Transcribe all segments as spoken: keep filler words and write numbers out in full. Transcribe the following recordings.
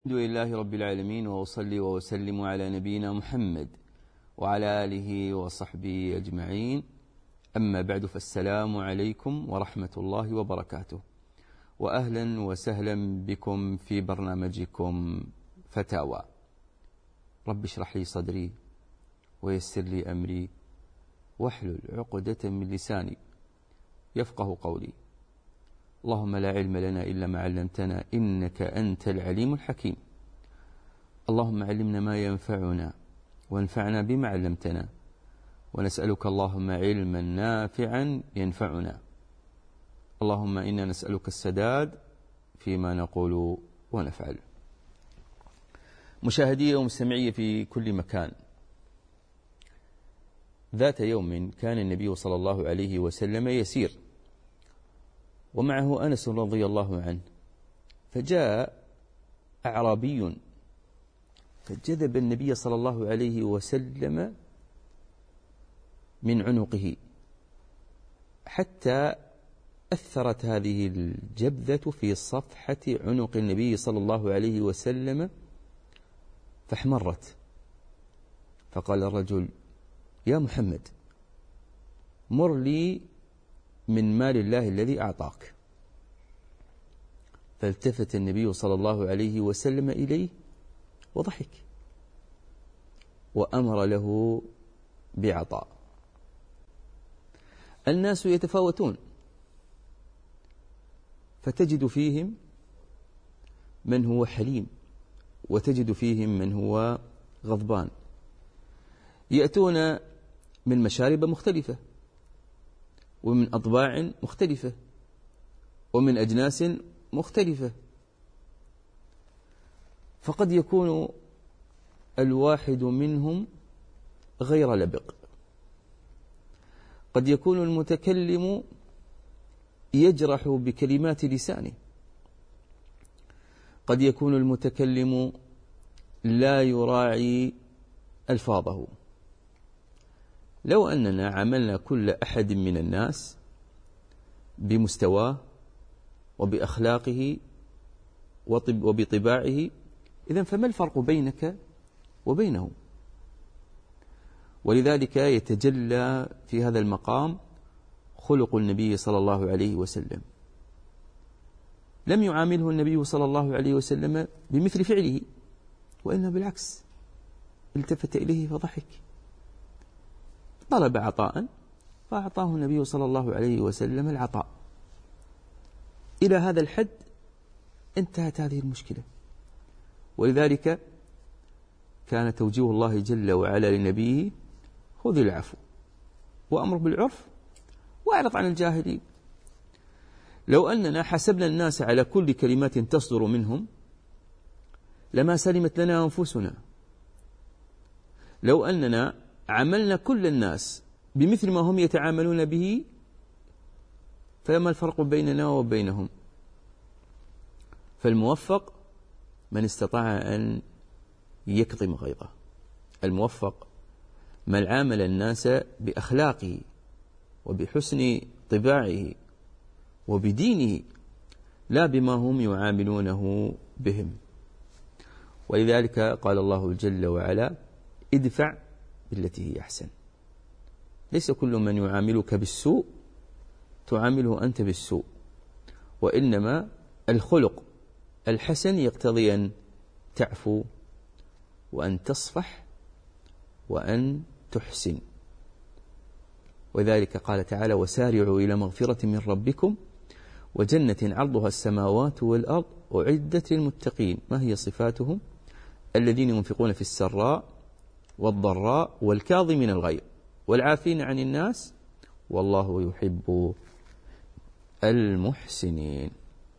الحمد لله رب العالمين، وأصلي وأسلم على نبينا محمد وعلى آله وصحبه أجمعين. أما بعد، فالسلام عليكم ورحمة الله وبركاته، وأهلا وسهلا بكم في برنامجكم فتاوى. رب اشرح لي صدري ويسر لي أمري واحلل عقدة من لساني يفقه قولي. اللهم لا علم لنا إلا ما علمتنا إنك أنت العليم الحكيم. اللهم علمنا ما ينفعنا وانفعنا بما علمتنا، ونسألك اللهم علما نافعا ينفعنا. اللهم إنا نسألك السداد فيما نقول ونفعل. مشاهدي ومستمعي في كل مكان، ذات يوم كان النبي صلى الله عليه وسلم يسير ومعه أنس رضي الله عنه، فجاء أعرابي فجذب النبي صلى الله عليه وسلم من عنقه حتى أثرت هذه الجبذة في صفحة عنق النبي صلى الله عليه وسلم فاحمرت. فقال الرجل: يا محمد، مر لي من مال الله الذي أعطاك. فالتفت النبي صلى الله عليه وسلم إليه وضحك وأمر له بعطاء. الناس يتفاوتون، فتجد فيهم من هو حليم وتجد فيهم من هو غضبان، يأتون من مشارب مختلفة ومن أطباع مختلفة ومن أجناس مختلفة، فقد يكون الواحد منهم غير لبق، قد يكون المتكلم يجرح بكلمات لسانه، قد يكون المتكلم لا يراعي ألفاظه. لو أننا عملنا كل أحد من الناس بمستواه وبأخلاقه وبطباعه، إذن فما الفرق بينك وبينه؟ ولذلك يتجلى في هذا المقام خلق النبي صلى الله عليه وسلم. لم يعامله النبي صلى الله عليه وسلم بمثل فعله، وإنما بالعكس، التفت إليه فضحك، طلب عطاء فأعطاه النبي صلى الله عليه وسلم العطاء. إلى هذا الحد انتهت هذه المشكلة. ولذلك كان توجيه الله جل وعلا لنبيه: خذ العفو وأمر بالعرف وأعرض عن الجاهلين. لو أننا حسبنا الناس على كل كلمات تصدر منهم لما سلمت لنا أنفسنا. لو أننا عملنا كل الناس بمثل ما هم يتعاملون به فما الفرق بيننا وبينهم؟ فالموفق من استطاع أن يكظم غيظه. الموفق من عامل الناس بأخلاقه وبحسن طباعه وبدينه، لا بما هم يعاملونه بهم. ولذلك قال الله جل وعلا: ادفع بالتي هي أحسن. ليس كل من يعاملك بالسوء تعامله أنت بالسوء، وإنما الخلق الحسن يقتضي أن تعفو وأن تصفح وأن تحسن. وذلك قال تعالى: وسارعوا إلى مغفرة من ربكم وجنة عرضها السماوات والأرض أعدت للمتقين. ما هي صفاتهم؟ الذين ينفقون في السراء والضراء والكاظمين الغيظ والعافين عن الناس والله يحب المحسنين.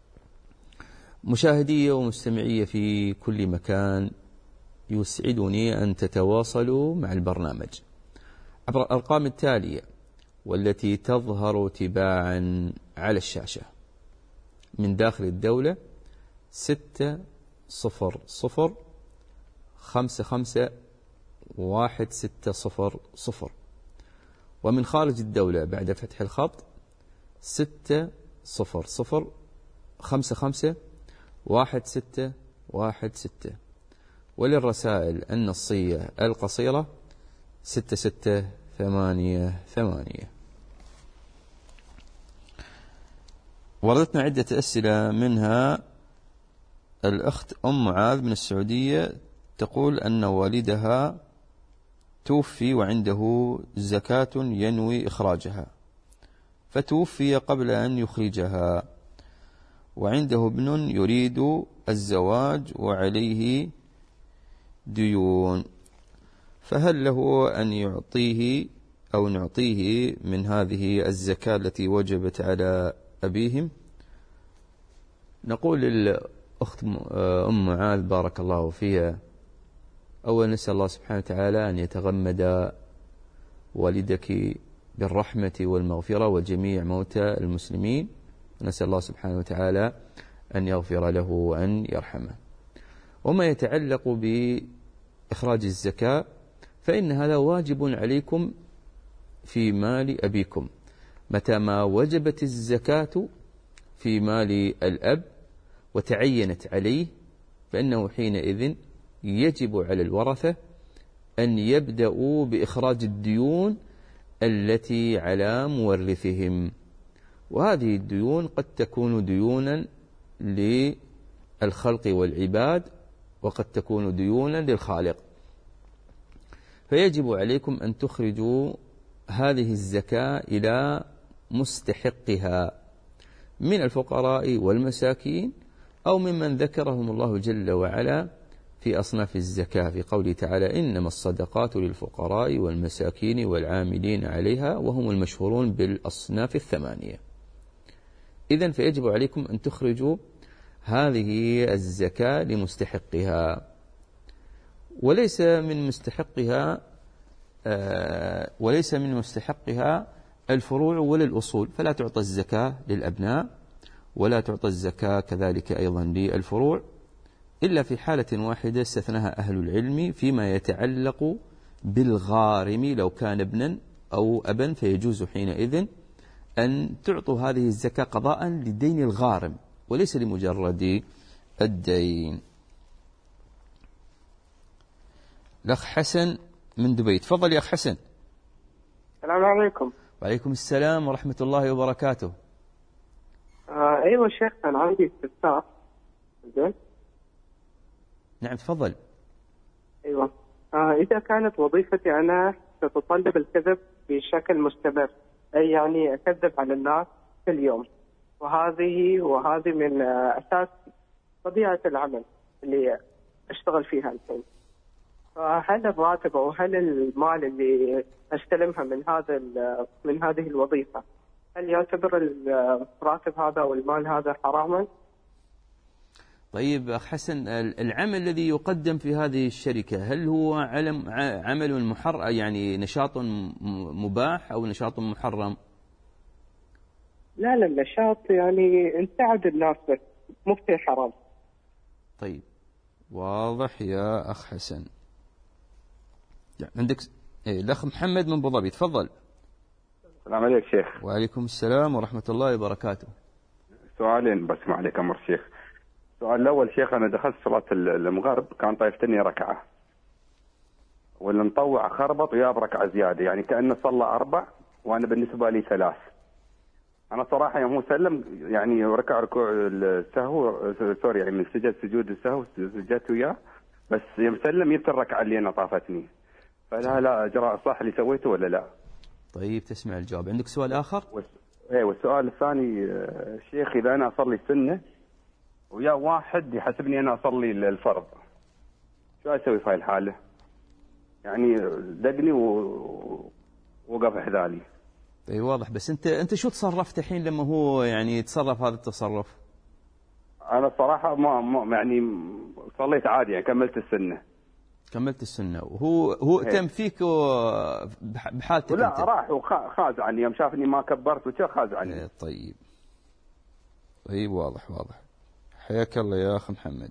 مشاهدي ومستمعي في كل مكان، يسعدني أن تتواصلوا مع البرنامج عبر الأرقام التالية والتي تظهر تباعا على الشاشة: من داخل الدولة ستة صفر صفر خمسة خمسة واحد ستة صفر صفر، ومن خارج الدولة بعد فتح الخط ستة صفر صفر خمسة خمسة واحد ستة واحد ستة. وللرسائل النصية القصيرة ستة ستة ثمانية ثمانية. وردتنا عدة أسئلة، منها الأخت أم معاذ من السعودية تقول أن والدها توفي وعنده زكاة ينوي إخراجها، فتوفي قبل أن يخرجها، وعنده ابن يريد الزواج وعليه ديون، فهل له أن يعطيه أو نعطيه من هذه الزكاة التي وجبت على أبيهم؟ نقول للأخت أم معاذ بارك الله فيها، أولا نسأل الله سبحانه وتعالى أن يتغمد والدك بالرحمة والمغفرة وجميع موتى المسلمين، نسأل الله سبحانه وتعالى أن يغفر له وأن يرحمه. وما يتعلق بإخراج الزكاة فإن هذا واجب عليكم في مال أبيكم، متى ما وجبت الزكاة في مال الأب وتعينت عليه فإنه حينئذ يجب على الورثة أن يبدأوا بإخراج الديون التي على مورثهم، وهذه الديون قد تكون ديونا للخلق والعباد وقد تكون ديونا للخالق، فيجب عليكم أن تخرجوا هذه الزكاة إلى مستحقها من الفقراء والمساكين أو ممن ذكرهم الله جل وعلا في أصناف الزكاة في قوله تعالى إنما الصدقات للفقراء والمساكين والعاملين عليها وهم المشهورون بالأصناف الثمانية. إذن فيجب عليكم أن تخرجوا هذه الزكاة لمستحقها، وليس من مستحقها آه وليس من مستحقها الفروع ولا الأصول، فلا تعطى الزكاة للأبناء ولا تعطى الزكاة كذلك أيضا للفروع، إلا في حالة واحدة استثناها أهل العلم فيما يتعلق بالغارم، لو كان ابنا أو أبا فيجوز حينئذ أن تعطوا هذه الزكاة قضاء لدين الغارم وليس لمجرد الدين. الأخ حسن من دبي، تفضل يا أخ حسن. السلام عليكم. وعليكم السلام ورحمة الله وبركاته. آه أيوة شيخ، أنا عندي استفسار. زين. نعم تفضل. أيوة آه إذا كانت وظيفتي أنا تتطلب الكذب بشكل مستمر، أي يعني أكذب على الناس كل يوم، وهذه وهذه من آه أساس طبيعة العمل اللي أشتغل فيها الحين، فهل الراتب أو هل المال اللي أستلمها من هذا من هذه الوظيفة هل يعتبر الراتب هذا أو المال هذا حراما؟ طيب أخ حسن، العمل الذي يقدم في هذه الشركة هل هو علم عمل محرم، يعني نشاط مباح أو نشاط محرم؟ لا لا، النشاط يعني نساعد الناس بس مو في حرام. طيب واضح يا أخ حسن. عندك إيه الأخ محمد من أبو ظبي، تفضل. السلام عليك شيخ. وعليكم السلام ورحمة الله وبركاته. سؤالين بس ما عليك أمر شيخ. السؤال الأول شيخ، أنا دخلت صلاة المغرب كان طايفتني ركعة، والمطوع خربط ويا بركعة زيادة، يعني كأنه صلى أربع وأنا بالنسبة لي ثلاث. أنا صراحة يوم هو سلم يعني ركع ركوع السهو سوري يعني من سجد سجود السهو سجدت وياه، بس يوم سلم جبت الركعة اللي أنا طافتني، فلا لا إجراء صح اللي سويته ولا لا؟ طيب تسمع الجواب. عندك سؤال آخر؟ إيه، والسؤال الثاني شيخ، إذا أنا أصلي السنة ويا واحد يحسبني أنا أصلي الفرض، شو أسوي في هاي الحالة؟ يعني دقني ووقف حذالي. طيب واضح، بس أنت أنت شو تصرفت الحين لما هو يعني يتصرف هذا التصرف؟ أنا الصراحة ما, ما يعني صليت عادي، يعني كملت السنة. كملت السنة وهو هو اتم فيك بحالتك؟ لا أنت راح وخاز عني يوم شافني ما كبرت وشو خاز عني. طيب طيب واضح واضح. حياك الله يا أخ محمد.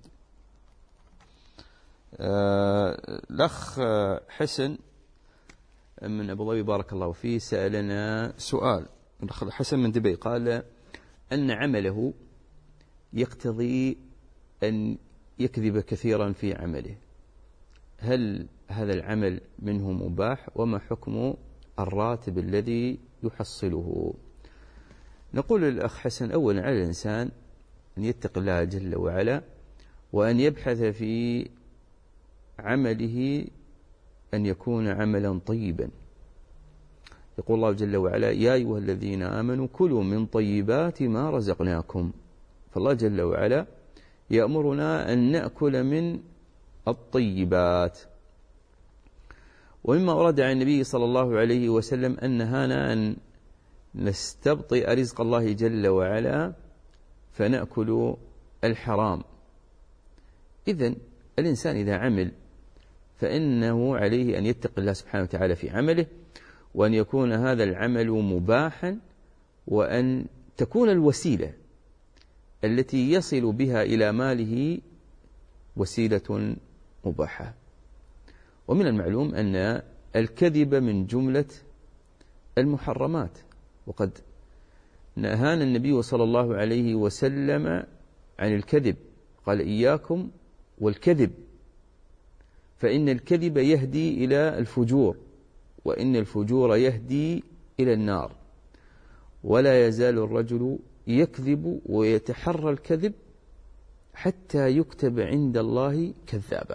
آه الأخ حسن من أبو ظبي بارك الله فيه سألنا سؤال. حسن من دبي قال أن عمله يقتضي أن يكذب كثيرا في عمله، هل هذا العمل منه مباح؟ وما حكم الراتب الذي يحصله؟ نقول للأخ حسن: أولا على الإنسان أن يتقي الله جل وعلا، وأن يبحث في عمله أن يكون عملا طيبا. يقول الله جل وعلا: يا أيها الذين آمنوا كلوا من طيبات ما رزقناكم. فالله جل وعلا يأمرنا أن نأكل من الطيبات. ومما ورد عن النبي صلى الله عليه وسلم أن نهانا أن نستبطئ رزق الله جل وعلا فنأكل الحرام. إذن الإنسان إذا عمل فإنه عليه أن يتقي الله سبحانه وتعالى في عمله، وأن يكون هذا العمل مباحا، وأن تكون الوسيلة التي يصل بها إلى ماله وسيلة مباحة. ومن المعلوم أن الكذب من جملة المحرمات، وقد نهانا النبي صلى الله عليه وسلم عن الكذب، قال: إياكم والكذب فإن الكذب يهدي إلى الفجور، وإن الفجور يهدي إلى النار، ولا يزال الرجل يكذب ويتحرى الكذب حتى يكتب عند الله كذابا.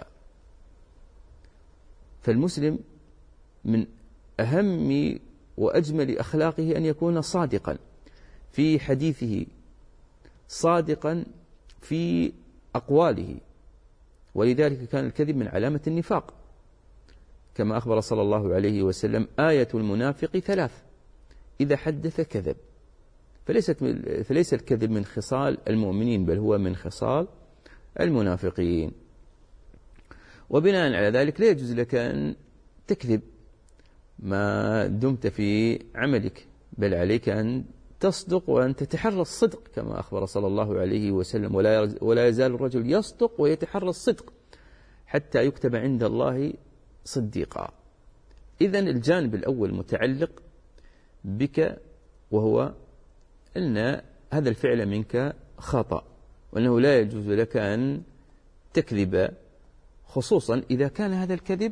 فالمسلم من أهم وأجمل أخلاقه أن يكون صادقا في حديثه، صادقا في أقواله، ولذلك كان الكذب من علامة النفاق، كما أخبر صلى الله عليه وسلم: آية المنافق ثلاث: إذا حدث كذب. فليست فليس الكذب من خصال المؤمنين، بل هو من خصال المنافقين. وبناء على ذلك لا يجوز لك أن تكذب ما دمت في عملك، بل عليك أن تصدق وأن تتحرى الصدق، كما أخبر صلى الله عليه وسلم: ولا يزال الرجل يصدق ويتحرى الصدق حتى يكتب عند الله صديقا. إذن الجانب الأول متعلق بك، وهو أن هذا الفعل منك خطأ، وأنه لا يجوز لك أن تكذب، خصوصا إذا كان هذا الكذب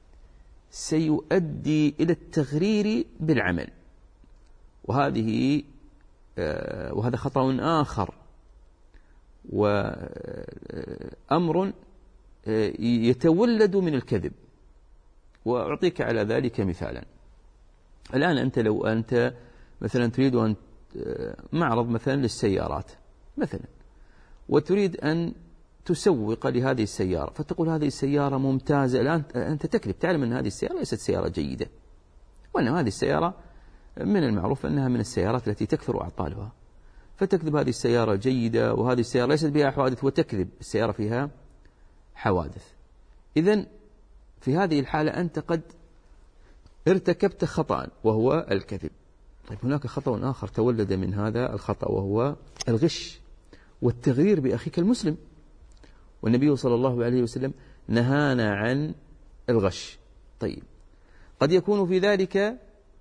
سيؤدي إلى التغرير بالعمل، وهذه وهذا خطأ آخر، وأمر يتولد من الكذب. وأعطيك على ذلك مثالا. الآن أنت لو أنت مثلا تريد أن معرض مثلا للسيارات مثلا، وتريد أن تسوق لهذه السيارة، فتقول: هذه السيارة ممتازة. الآن أنت تكذب، تعلم أن هذه السيارة ليست سيارة جيدة، وأن هذه السيارة من المعروف أنها من السيارات التي تكثر أعطالها، فتكذب: هذه السيارة جيدة، وهذه السيارة ليست بها حوادث، وتكذب: السيارة فيها حوادث. إذن في هذه الحالة أنت قد ارتكبت خطأ، وهو الكذب. طيب، هناك خطأ آخر تولد من هذا الخطأ، وهو الغش والتغرير بأخيك المسلم. والنبي صلى الله عليه وسلم نهانا عن الغش. طيب، قد يكون في ذلك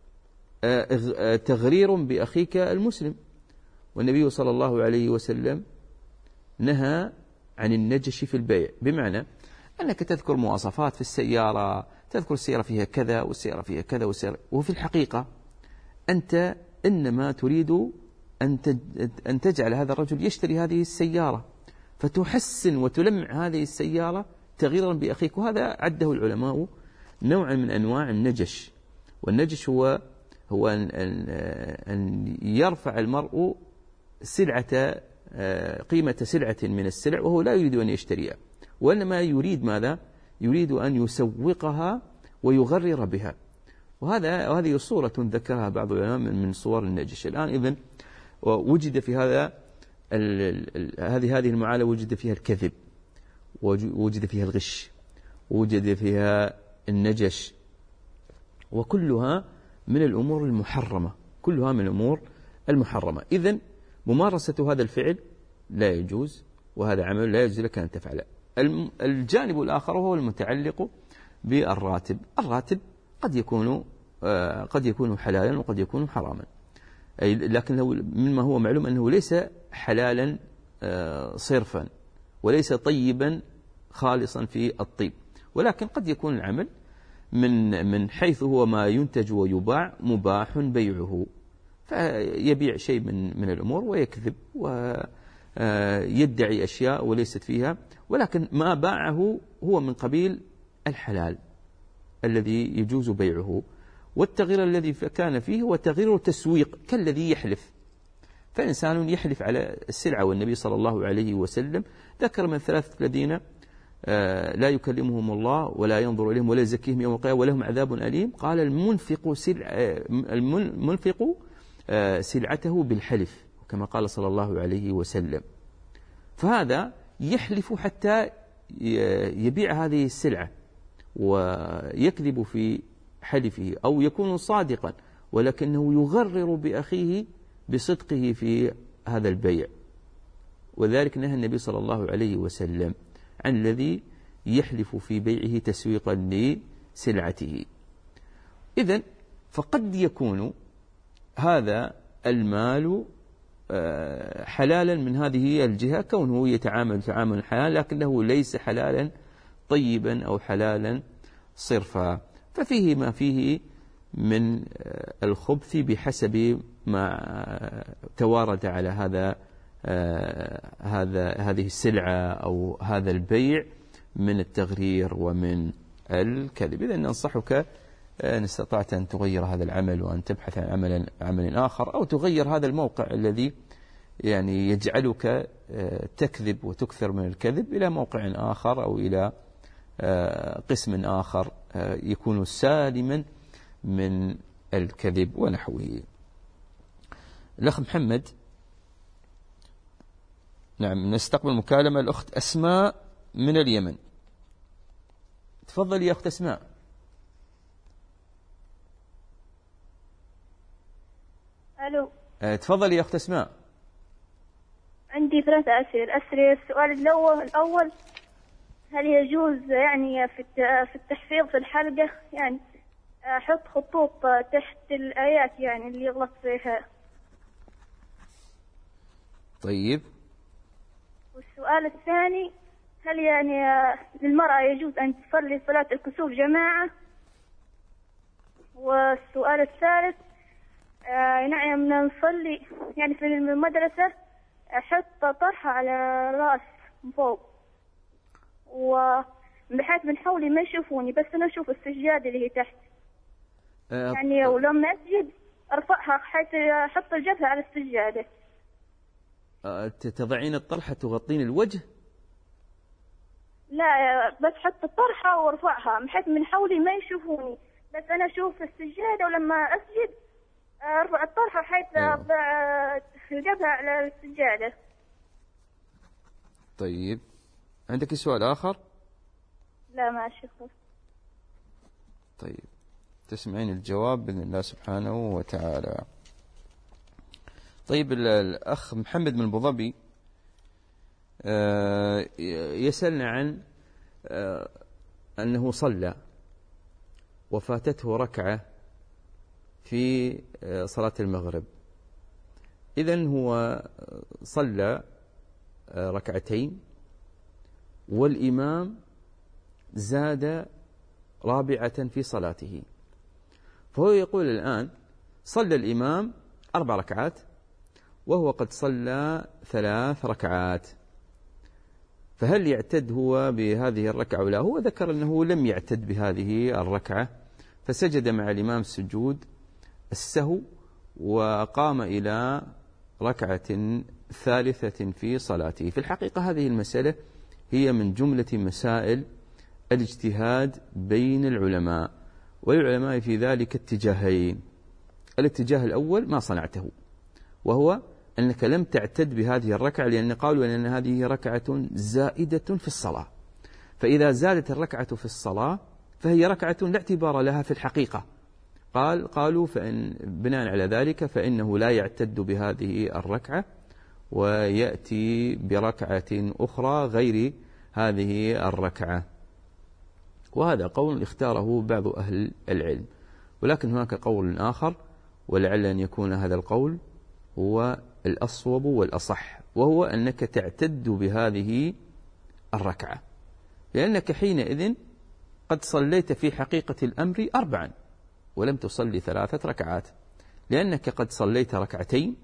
تغرير بأخيك المسلم، والنبي صلى الله عليه وسلم نهى عن النجش في البيع، بمعنى أنك تذكر مواصفات في السيارة، تذكر السيارة فيها كذا والسيارة فيها كذا والسيارة، وفي الحقيقة أنت إنما تريد أن تجعل هذا الرجل يشتري هذه السيارة، فتحسن وتلمع هذه السيارة تغييرا بأخيك. وهذا عده العلماء نوعا من أنواع النجش. والنجش هو هو أن, أن يرفع المرء سلعة قيمة سلعة من السلع وهو لا يريد أن يشتريها، وإنما يريد ماذا؟ يريد أن يسوقها ويغرر بها. وهذا وهذه صورة ذكرها بعض العلماء من صور النجش. الآن إذن وجد في هذا هذه هذه المعالة وجد فيها الكذب، ووجد فيها الغش، ووجد فيها النجش، وكلها من الأمور المحرمة، كلها من الأمور المحرمة. إذن ممارسة هذا الفعل لا يجوز، وهذا عمل لا يجوز لك أن تفعله. الجانب الآخر هو المتعلق بالراتب. الراتب قد يكون قد يكون حلالا وقد يكون حراما، أي لكن مما هو معلوم أنه ليس حلالا صرفا، وليس طيبا خالصا في الطيب، ولكن قد يكون العمل من من حيث هو ما ينتج ويباع مباح بيعه، فيبيع شيء من من الأمور ويكذب ويدعي أشياء وليست فيها، ولكن ما باعه هو من قبيل الحلال الذي يجوز بيعه. والتغيير الذي كان فيه هو تغيير تسويق، كالذي يحلف، فإنسان يحلف على السلعة، والنبي صلى الله عليه وسلم ذكر من ثلاثة الذين لا يكلمهم الله ولا ينظر إليهم ولا يزكيهم يوم القيامة ولهم عذاب أليم. قال المنفق سلع المنفق سلعته بالحلف، كما قال صلى الله عليه وسلم. فهذا يحلف حتى يبيع هذه السلعة ويكذب في حلفه، أو يكون صادقا ولكنه يغرر بأخيه بصدقه في هذا البيع. وذلك نهى النبي صلى الله عليه وسلم عن الذي يحلف في بيعه تسويقا لسلعته. إذن فقد يكون هذا المال حلالا من هذه الجهة، كونه يتعامل تعامل حلال، لكنه ليس حلالا طيبا أو حلالا صرفا، ففيه ما فيه من الخبث بحسب ما توارد على هذا هذا هذه السلعة أو هذا البيع من التغرير ومن الكذب. إذن ننصحك إن استطعت أن تغير هذا العمل وأن تبحث عن عمل عمل آخر، أو تغير هذا الموقع الذي يعني يجعلك تكذب وتكثر من الكذب إلى موقع آخر أو إلى قسم آخر يكون سالما من الكذب ونحوه. الأخ محمد، نعم، نستقبل مكالمة الأخت أسماء من اليمن. تفضل يا أخت أسماء. ألو. تفضل يا أخت أسماء. عندي ثلاثة أسئلة. أسئلة السؤال الأول الأول هل يجوز يعني في في التحفيظ في الحلقة يعني أحط خطوط تحت الآيات يعني اللي يغلط فيها؟ طيب. والسؤال الثاني هل يعني للمرأة يجوز أن تصلي صلاة الكسوف جماعة؟ والسؤال الثالث نعم نصلي يعني في المدرسة أحط طرحة على رأس من فوق، وبحيث من حولي ما يشوفوني، بس أنا أشوف السجادة اللي هي تحت أه يعني، ولما أسجد أرفعها حيث أحط الجبهة على السجادة. أه تضعين الطرحة تغطين الوجه؟ لا، بس حط الطرحة وارفعها بحيث من حولي ما يشوفوني، بس أنا أشوف السجادة، ولما أسجد أرفع الطرحة حيث أضع الجبهة على السجادة. طيب، عندك سؤال آخر؟ لا ما شكرا. طيب، تسمعين الجواب بإذن الله سبحانه وتعالى. طيب، الأخ محمد من أبو ظبي يسألنا عن أنه صلى وفاتته ركعة في صلاة المغرب. إذن هو صلى ركعتين والإمام زاد رابعة في صلاته، فهو يقول الآن صلى الإمام أربع ركعات وهو قد صلى ثلاث ركعات، فهل يعتد هو بهذه الركعة ولا؟ هو ذكر أنه لم يعتد بهذه الركعة، فسجد مع الإمام سجود السهو وقام إلى ركعة ثالثة في صلاته. في الحقيقة هذه المسألة هي من جملة مسائل الاجتهاد بين العلماء، والعلماء في ذلك اتجاهين. الاتجاه الأول ما صنعته، وهو أنك لم تعتد بهذه الركعة، لأن قالوا أن هذه ركعة زائدة في الصلاة، فإذا زادت الركعة في الصلاة فهي ركعة لا اعتبار لها في الحقيقة. قال قالوا فإن بناء على ذلك فإنه لا يعتد بهذه الركعة ويأتي بركعة أخرى غير هذه الركعة، وهذا قول اختاره بعض أهل العلم. ولكن هناك قول آخر، ولعل أن يكون هذا القول هو الأصوب والأصح، وهو أنك تعتد بهذه الركعة، لأنك حينئذ قد صليت في حقيقة الأمر أربعا ولم تصلي ثلاثة ركعات، لأنك قد صليت ركعتين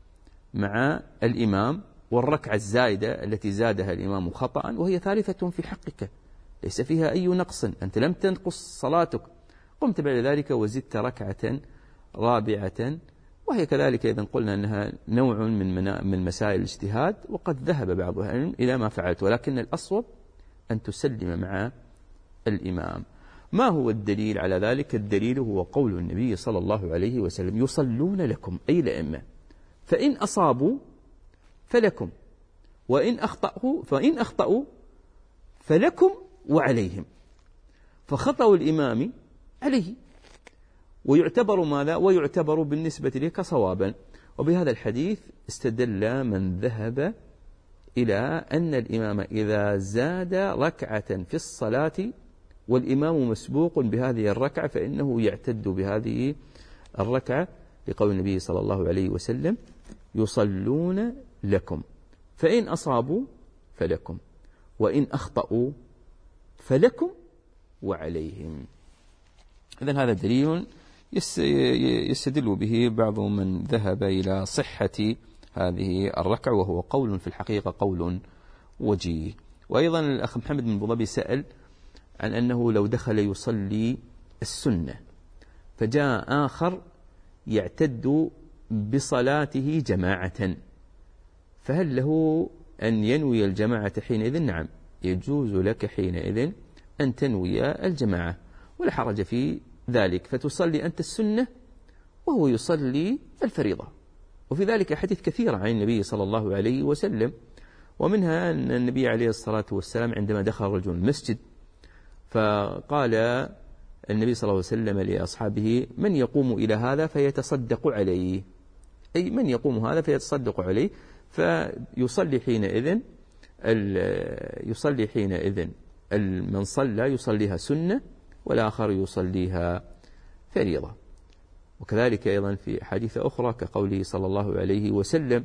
مع الإمام، والركعة الزائدة التي زادها الإمام خطأ وهي ثالثة في حقك ليس فيها أي نقص، أنت لم تنقص صلاتك، قمت بعد ذلك وزدت ركعة رابعة، وهي كذلك إذن قلنا أنها نوع من من مسائل الاجتهاد، وقد ذهب بعض أهل العلم إلى ما فعلت، ولكن الأصوب أن تسلم مع الإمام. ما هو الدليل على ذلك؟ الدليل هو قول النبي صلى الله عليه وسلم: يصلون لكم أي الأئمة، فإن أصابوا فلكم، وإن أخطأوا فإن أخطأوا فلكم وعليهم، فخطأ الإمام عليه، ويعتبر ماذا؟ ويعتبر بالنسبة لك صوابا. وبهذا الحديث استدل من ذهب إلى أن الإمام إذا زاد ركعة في الصلاة والإمام مسبوق بهذه الركعة فإنه يعتد بهذه الركعة، لقول النبي صلى الله عليه وسلم: يصلون لكم، فإن أصابوا فلكم، وإن أخطأوا فلكم وعليهم. إذن هذا دليل يستدل به بعض من ذهب إلى صحة هذه الركعة، وهو قول في الحقيقة قول وجيه. وأيضا الأخ محمد بن بوضبي سأل عن أنه لو دخل يصلي السنة فجاء آخر يعتد بصلاته جماعة، فهل له أن ينوي الجماعة حينئذ؟ نعم، يجوز لك حينئذ أن تنوي الجماعة ولا حرج في ذلك، فتصلي أنت السنة وهو يصلي الفريضة. وفي ذلك حديث كثيرة عن النبي صلى الله عليه وسلم، ومنها أن النبي عليه الصلاة والسلام عندما دخل رجل المسجد فقال النبي صلى الله عليه وسلم لأصحابه: من يقوم إلى هذا فيتصدق عليه، أي من يقوم هذا فيتصدق عليه، فيصلي حينئذ يصلي حينئذ من صلى يصليها سنة والآخر يصليها فريضة. وكذلك أيضا في حديث أخرى كقوله صلى الله عليه وسلم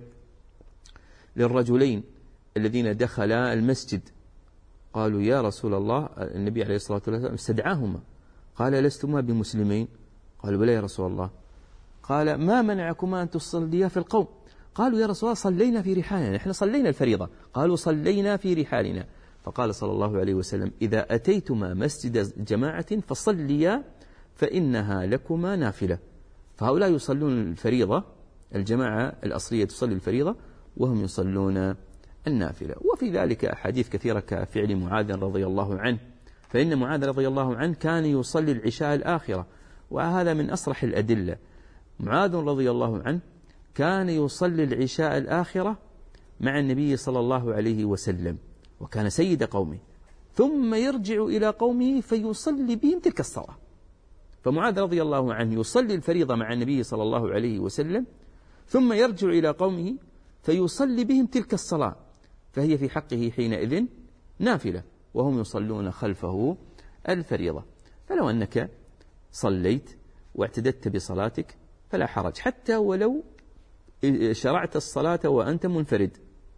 للرجلين الذين دخلا المسجد قالوا: يا رسول الله، النبي عليه الصلاة والسلام استدعاهما قال: لستما بمسلمين؟ قالوا: بلى يا رسول الله. قال: ما منعكما أن تصليا في القوم؟ قالوا: يا رسول الله صلينا في رحالنا، نحن صلينا الفريضة. قالوا: صلينا في رحالنا. فقال صلى الله عليه وسلم: إذا أتيتما مسجد جماعة فصليا فإنها لكما نافلة. فهؤلاء يصلون الفريضة، الجماعة الأصلية تصلي الفريضة وهم يصلون النافلة. وفي ذلك أحاديث كثيرة كفعل معاذ رضي الله عنه، فإن معاذ رضي الله عنه كان يصلي العشاء الآخرة، وهذا من أصرح الأدلة. معاذ رضي الله عنه كان يصلي العشاء الآخرة مع النبي صلى الله عليه وسلم، وكان سيد قومه، ثم يرجع إلى قومه فيصلي بهم تلك الصلاة. فمعاذ رضي الله عنه يصلي الفريضة مع النبي صلى الله عليه وسلم، ثم يرجع إلى قومه فيصلي بهم تلك الصلاة، فهي في حقه حينئذ نافلة وهم يصلون خلفه الفريضة. فلو أنك صليت واعتددت بصلاتك فلا حرج، حتى ولو شرعت الصلاة وأنت منفرد.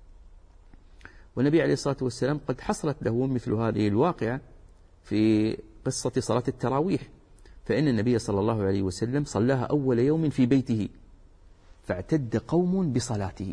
والنبي عليه الصلاة والسلام قد حصلت له مثل هذه الواقعة في قصة صلاة التراويح، فإن النبي صلى الله عليه وسلم صلاها أول يوم في بيته، فاعتد قوم بصلاته،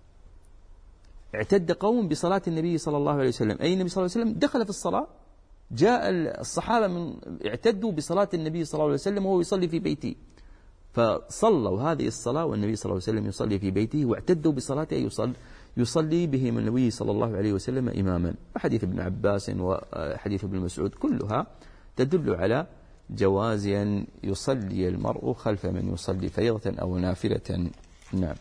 اعتد قوم بصلاة النبي صلى الله عليه وسلم، أي النبي صلى الله عليه وسلم دخل في الصلاة، جاء الصحابة من اعتدوا بصلاة النبي صلى الله عليه وسلم وهو يصلي في بيته، فصلوا هذه الصلاة والنبي صلى الله عليه وسلم يصلي في بيته، واعتدوا بصلاته يصلي, يصلي بهم النبي صلى الله عليه وسلم إماما. وحديث ابن عباس وحديث ابن مسعود كلها تدل على جواز أن يصلي المرء خلف من يصلي فريضة أو نافلة. نعم.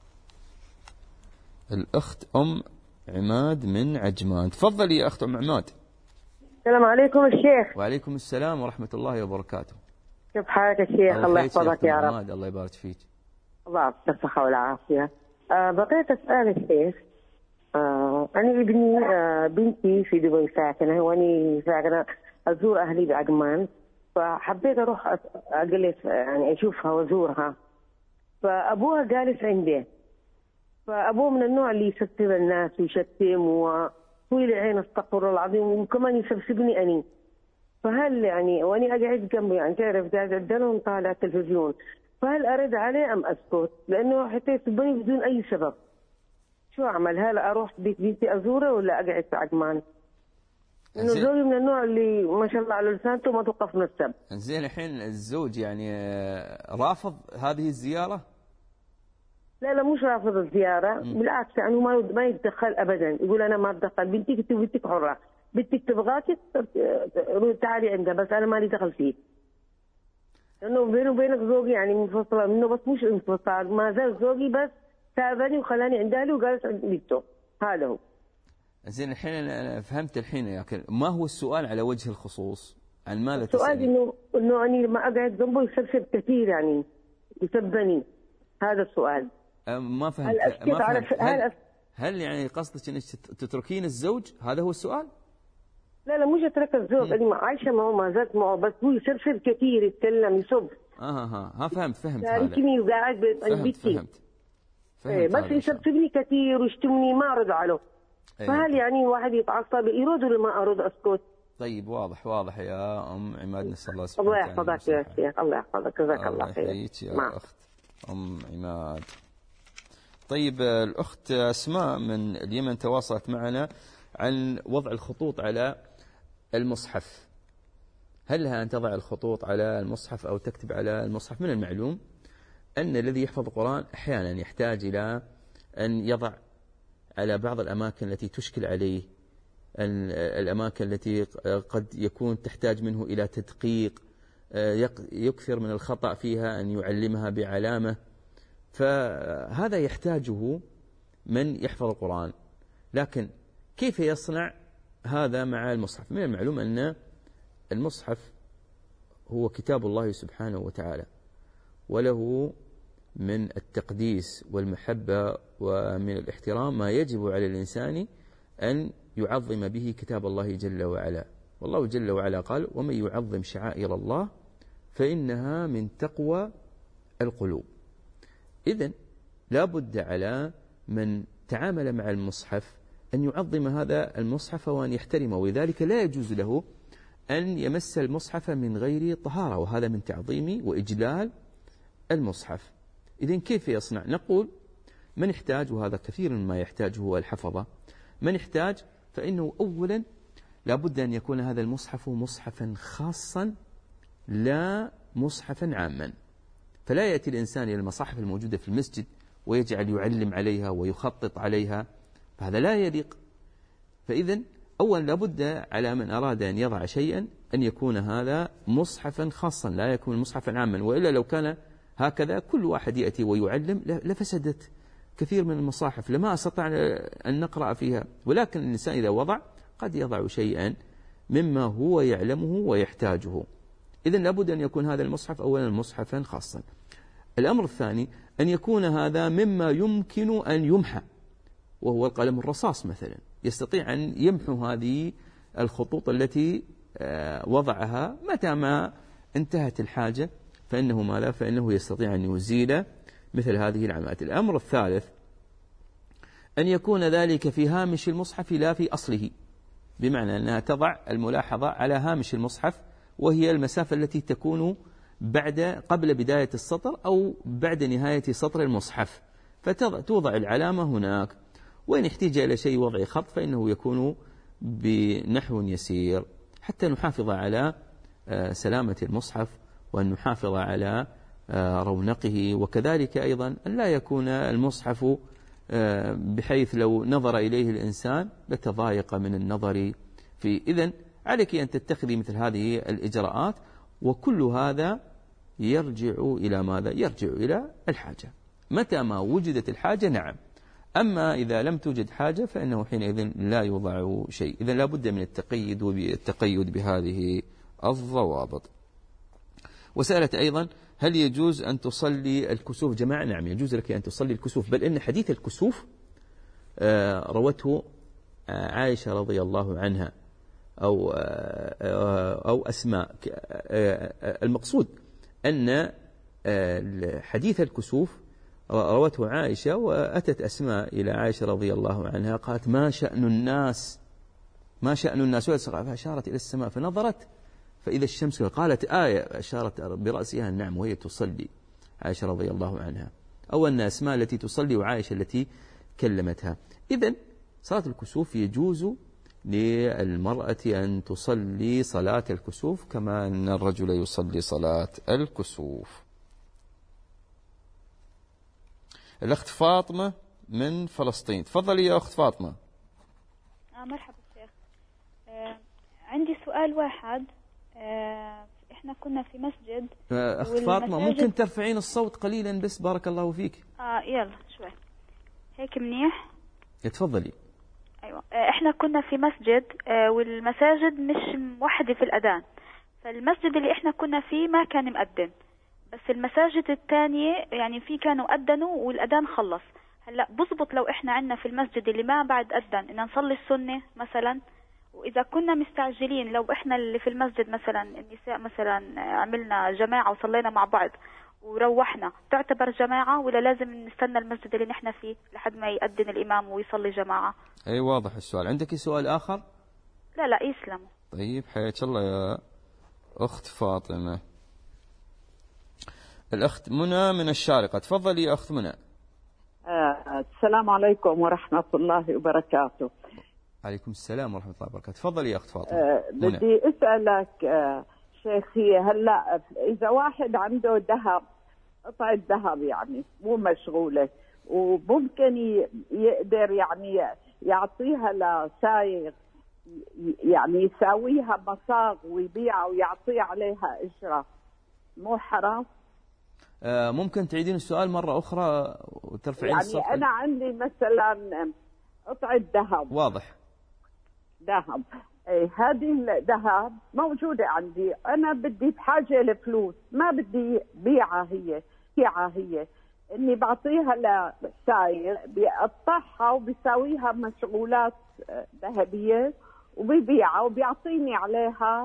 الأخت أم عماد من عجمان، تفضلي يا أخت أم عماد. السلام عليكم الشيخ. وعليكم السلام ورحمة الله وبركاته. كيف حالك الشيخ؟ الله يحفظك يا رب. الله يبارك فيك. الله يعطيك الصحة والعافية. آه بقيت أسأل الشيخ، آه أنا ابني آه بنتي في دبي ساكنة، وأني ساكنة أزور أهلي بعجمان، فحبيت أروح أجلس يعني أشوفها وأزورها، فأبوها جالس عندي، فأبوه من النوع اللي يستر الناس ويشتم و... طويل عين استغفر الله العظيم، وكمان يسبسبني أني. فهل يعني وأني أقعد جنبه يعني تعرف قاعد عندنا طالع التلفزيون، فهل أرد عليه أم أسكت؟ لأنه حتى يسبني بدون أي سبب. شو أعمل؟ هل أروح بيت بيتي أزوره ولا أقعد في عقمان؟ إنه زوجي من النوع اللي ما شاء الله على لسانته ما توقف من السب. زين الحين الزوج يعني رافض هذه الزيارة؟ لا لا مش رافض الزيارة، م. بالعكس يعني ما ما يتدخل أبدا، يقول أنا ما أتدخل، بنتك بنتك حرة، بنتك تبغاك تعالي عندها بس أنا مالي دخل فيه. لأنه بيني وبينك زوجي يعني منفصلة منه، بس مش انفصال، ما زال زوجي بس سابني وخلاني عند أهلي وجالس عند بنته، هذا هو. زين الحين أنا فهمت الحين يا كل. ما هو السؤال على وجه الخصوص؟ عن ماذا تسألي؟ السؤال إنه إنه أنا ما أقعد جنبه يسبسب كثير يعني يسبني، هذا السؤال. ما فهمت. هل ما فهمت. هل, هل, هل يعني قصدك انك تتركين الزوج؟ هذا هو السؤال؟ لا لا مش اترك الزوج، انا عايشه معه ما زالت معه، بس هو يسرسر كثير، يتكلم يسب. اها ها ها فهمت فهمت هذا. تاركني وقاعد بيتي. فهمت فهمت. ايه بس يسبسبني كثير ويشتمني ما ارد عليه. أيه. فهل يعني واحد يتعصب يرد ولا ما ارد اسكت؟ طيب واضح واضح يا ام عماد، نسال الله سبحانه وتعالى. الله يحفظك يا شيخ، الله يحفظك، جزاك الله خير. الله يحييك يا مع. اخت ام عماد. طيب الأخت أسماء من اليمن تواصلت معنا عن وضع الخطوط على المصحف. هل لها أن تضع الخطوط على المصحف أو تكتب على المصحف؟ من المعلوم أن الذي يحفظ القرآن أحيانا يحتاج إلى أن يضع على بعض الأماكن التي تشكل عليه، الأماكن التي قد يكون تحتاج منه إلى تدقيق، يكثر من الخطأ فيها، أن يعلمها بعلامة، فهذا يحتاجه من يحفظ القرآن. لكن كيف يصنع هذا مع المصحف؟ من المعلوم أن المصحف هو كتاب الله سبحانه وتعالى، وله من التقديس والمحبة ومن الاحترام ما يجب على الإنسان أن يعظم به كتاب الله جل وعلا. والله جل وعلا قال: ومن يعظم شعائر الله فإنها من تقوى القلوب. إذن لا بد على من تعامل مع المصحف أن يعظم هذا المصحف وأن يحترمه، ولذلك لا يجوز له أن يمس المصحف من غير طهارة، وهذا من تعظيم وإجلال المصحف. إذن كيف يصنع؟ نقول من يحتاج، وهذا كثير ما يحتاجه الحفظة، من يحتاج فإنه أولا لا بد أن يكون هذا المصحف مصحفا خاصا لا مصحفا عاما. فلا يأتي الإنسان إلى المصاحف الموجودة في المسجد ويجعل يعلم عليها ويخطط عليها، فهذا لا يليق. فإذن أولا لابد على من أراد أن يضع شيئا أن يكون هذا مصحفا خاصا لا يكون مصحفا عاما، وإلا لو كان هكذا كل واحد يأتي ويعلم لفسدت كثير من المصاحف، لما أستطع أن نقرأ فيها. ولكن الإنسان إذا وضع قد يضع شيئا مما هو يعلمه ويحتاجه. إذن لابد أن يكون هذا المصحف أولا مصحفا خاصا. الأمر الثاني أن يكون هذا مما يمكن أن يمحى، وهو القلم الرصاص مثلا، يستطيع أن يمحو هذه الخطوط التي وضعها متى ما انتهت الحاجة، فإنه ما لا فإنه يستطيع أن يزيل مثل هذه العلامات. الأمر الثالث أن يكون ذلك في هامش المصحف لا في أصله، بمعنى أنها تضع الملاحظة على هامش المصحف، وهي المسافة التي تكون بعد قبل بداية السطر أو بعد نهاية سطر المصحف، فتوضع العلامة هناك. وإن احتاج إلى شيء وضع خط فإنه يكون بنحو يسير، حتى نحافظ على سلامة المصحف وأن نحافظ على رونقه. وكذلك أيضا أن لا يكون المصحف بحيث لو نظر إليه الإنسان لتضايق من النظر فيه. إذن عليك أن تتخذي مثل هذه الإجراءات، وكل هذا يرجع إلى ماذا؟ يرجع إلى الحاجة. متى ما وجدت الحاجة نعم، أما إذا لم توجد حاجة فإنه حينئذ لا يوضع شيء. إذن لا بد من التقيد وبالتقيد بهذه الضوابط. وسألت أيضا: هل يجوز أن تصلي الكسوف جماعة؟ نعم يجوز لك أن تصلي الكسوف، بل إن حديث الكسوف روته عائشة رضي الله عنها أو أو أسماء. المقصود أن حديث الكسوف روته عائشة، وأتت أسماء إلى عائشة رضي الله عنها قالت: ما شأن الناس ما شأن الناس، فأشارت إلى السماء فنظرت فإذا الشمس، قالت آية أشارت برأسها نعم وهي تصلي، عائشة رضي الله عنها، أو أن أسماء التي تصلي وعائشة التي كلمتها. إذن صلاة الكسوف يجوز للمرأة أن تصلي صلاة الكسوف كما أن الرجل يصلي صلاة الكسوف. الأخت فاطمة من فلسطين، تفضلي يا أخت فاطمة. آه مرحبا شيخ. آه عندي سؤال واحد. آه إحنا كنا في مسجد. آه أخت فاطمة ممكن ترفعين الصوت قليلا بس، بارك الله فيك. آه يلا شوي هيك منيح. تفضلي. أيوة. آه إحنا كنا في مسجد، آه والمساجد مش موحدة في الأذان، فالمسجد اللي إحنا كنا فيه ما كان مؤذن، بس المساجد الثانية يعني في كانوا أذنوا والأذان خلص. هلا بزبط لو إحنا عندنا في المسجد اللي ما بعد أذن إن نصلي السنة مثلا، وإذا كنا مستعجلين لو إحنا اللي في المسجد مثلا النساء مثلا عملنا جماعة وصلينا مع بعض وروحنا، تعتبر جماعة ولا لازم نستنى المسجد اللي نحن فيه لحد ما يأذن الإمام ويصلي جماعة؟ أي واضح السؤال. عندك سؤال آخر؟ لا لا يسلموا. طيب حياك الله يا أخت فاطمة. الأخت منى من الشارقة، تفضلي يا أخت منى. آه السلام عليكم ورحمة الله وبركاته. عليكم السلام ورحمة الله وبركاته. تفضلي يا أخت فاطمة. آه بدي أسألك آه شيخي، هلا إذا واحد عنده ذهب، قطعة ذهب يعني مو مشغولة، وممكن يقدر يعني يعطيها لسايغ يعني يساويها مصاغ ويبيعها ويعطي عليها إجرة، مو حرام؟ آه ممكن تعيدين السؤال مرة أخرى وترفعين يعني الصوت؟ أنا عندي مثلا قطعة ذهب. واضح. ذهب، ايه هذه الذهب موجودة عندي، أنا بدي بحاجة لفلوس، ما بدي بيعها هي بيعها هي إني بعطيها لسايق بيقطعها وبيساويها مشغولات ذهبية وبيبيعها وبيعطيني عليها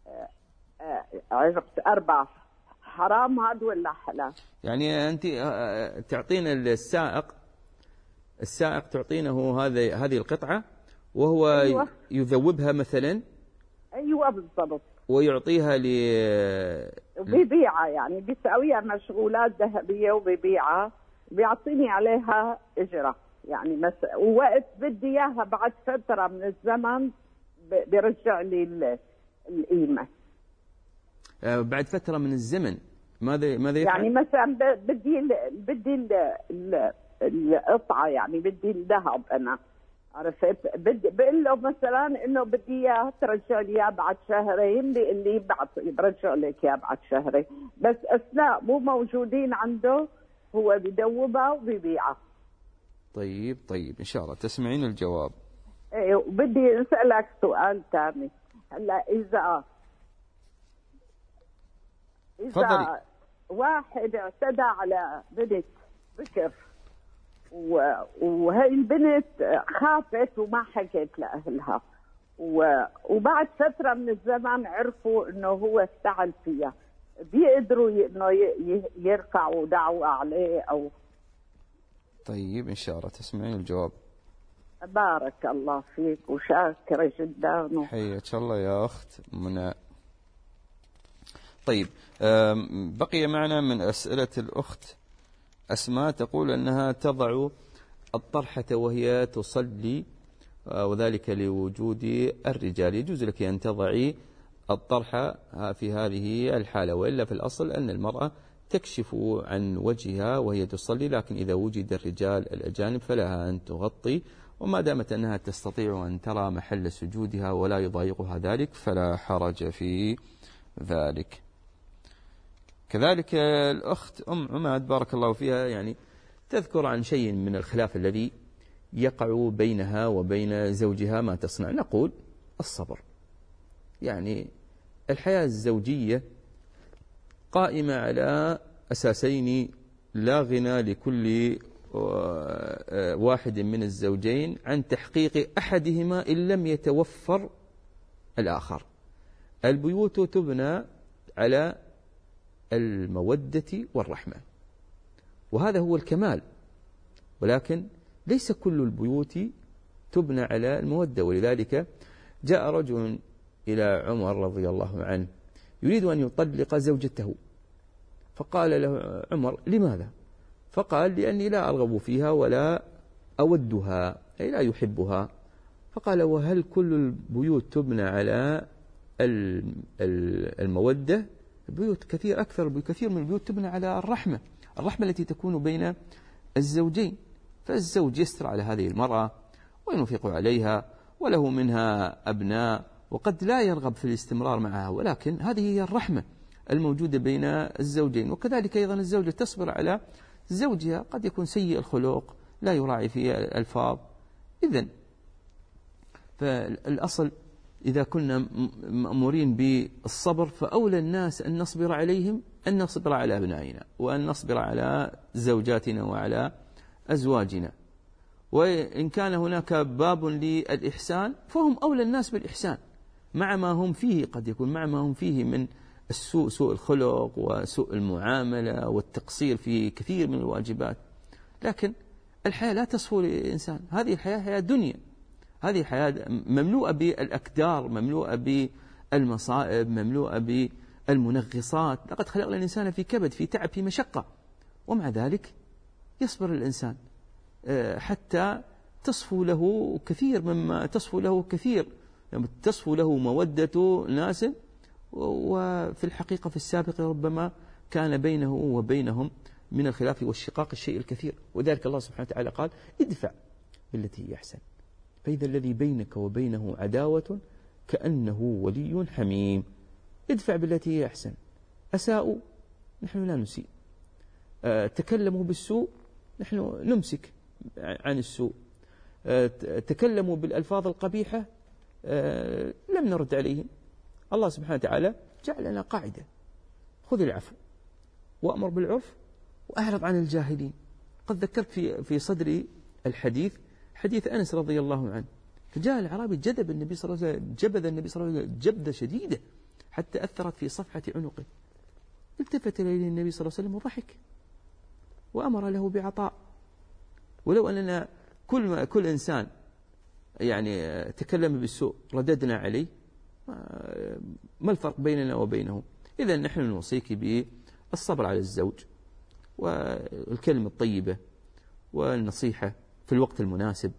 أرباح. حرام هذا ولا حلال؟ يعني أنت تعطين السائق السائق تعطينه هذه هذه القطعة وهو أيوة. يذوبها مثلا. أيوة بالضبط. ويعطيها ل وبيبيعها يعني بيساويها مشغولات ذهبية وبيبيعها وبيعطيني عليها إجرة يعني مس... ووقت بدي إياها بعد فترة من الزمن ب... بيرجع لي القيمة. آه بعد فترة من الزمن ماذا ماذا يفعل؟ يعني مثلا بدي ال... بدي ال... ال... القطعة يعني بدي الذهب أنا عرفت، بدي بقول له مثلا إنه بدي إياه ترجع لي إياه بعد شهرين، بيقول لي بعطي برجع لك إياه بعد شهرين، بس أثناء مو موجودين عنده هو بيدوبها وبيبيعها. طيب طيب إن شاء الله تسمعين الجواب. إيه وبدي أسألك سؤال ثاني. هلا إذا إذا فضلي. واحد اعتدى على بنت بكر وهي البنت خافت وما حكت لأهلها، وبعد فترة من الزمن عرفوا إنه هو افتعل فيها، بيقدروا إنه يرفعوا دعوة عليه أو؟ طيب إن شاء الله تسمعين الجواب. بارك الله فيك وشاكرة جدا. حياك الله يا أخت منى. طيب بقي معنا من أسئلة الأخت أسماء، تقول أنها تضع الطرحة وهي تصلي وذلك لوجود الرجال، يجوز لك أن تضعي الطرحة في هذه الحالة، وإلا في الأصل أن المرأة تكشف عن وجهها وهي تصلي، لكن إذا وجد الرجال الأجانب فلها أن تغطي، وما دامت أنها تستطيع أن ترى محل سجودها ولا يضايقها ذلك فلا حرج في ذلك. كذلك الأخت أم عماد بارك الله فيها يعني تذكر عن شيء من الخلاف الذي يقع بينها وبين زوجها، ما تصنع؟ نقول الصبر. يعني الحياة الزوجية قائمة على أساسين لا غنى لكل واحد من الزوجين عن تحقيق أحدهما إن لم يتوفر الآخر. البيوت تبنى على المودة والرحمة، وهذا هو الكمال، ولكن ليس كل البيوت تبنى على المودة، ولذلك جاء رجل إلى عمر رضي الله عنه يريد أن يطلق زوجته، فقال له عمر: لماذا؟ فقال: لأني لا أرغب فيها ولا أودها، أي لا يحبها. فقال: وهل كل البيوت تبنى على المودة؟ البيوت كثير أكثر بكثير من البيوت تبنى على الرحمة، الرحمة التي تكون بين الزوجين. فالزوج يستر على هذه المرأة وينفق عليها وله منها أبناء، وقد لا يرغب في الاستمرار معها، ولكن هذه هي الرحمة الموجودة بين الزوجين. وكذلك أيضا الزوجة تصبر على زوجها، قد يكون سيء الخلق، لا يراعي فيه الألفاظ. إذن فالأصل إذا كنا مأمورين بالصبر فأولى الناس أن نصبر عليهم، أن نصبر على أبنائنا، وأن نصبر على زوجاتنا وعلى أزواجنا. وإن كان هناك باب للإحسان فهم أولى الناس بالإحسان مع ما هم فيه، قد يكون مع ما هم فيه من السوء، سوء الخلق وسوء المعاملة والتقصير في كثير من الواجبات. لكن الحياة لا تصفو للإنسان، هذه الحياة حياة دنيا، هذه حياة مملوءة بالأكدار، مملوءة بالمصائب، مملوءة بالمنغصات. لقد خلقنا الإنسان في كبد، في تعب، في مشقة، ومع ذلك يصبر الإنسان حتى تصفو له كثير مما تصفو له كثير تصفو له مودة ناس، وفي الحقيقة في السابق ربما كان بينه وبينهم من الخلاف والشقاق الشيء الكثير. وذلك الله سبحانه وتعالى قال: ادفع بالتي هي أحسن، فإذا الذي بينك وبينه عداوة كأنه ولي حميم. ادفع بالتي هي أحسن. أساءوا، نحن لا نسيء. أه تكلموا بالسوء، نحن نمسك عن السوء. أه تكلموا بالألفاظ القبيحة، أه لم نرد عليهم. الله سبحانه وتعالى جعل لنا قاعدة: خذ العفو وأمر بالعرف وأعرض عن الجاهلين. قد ذكرت في في صدري الحديث حديث أنس رضي الله عنه، فجاء الأعرابي جذب النبي صلى الله عليه وسلم، جبذ النبي صلى الله عليه وسلم جبذة شديدة حتى أثرت في صفحة عنقه. التفت إليه النبي صلى الله عليه وسلم وضحك وأمر له بعطاء. ولو أننا كل ما كل إنسان يعني تكلم بالسوء رددنا عليه، ما الفرق بيننا وبينه؟ إذا نحن نوصيك بالصبر على الزوج، والكلمة الطيبة، والنصيحة في الوقت المناسب،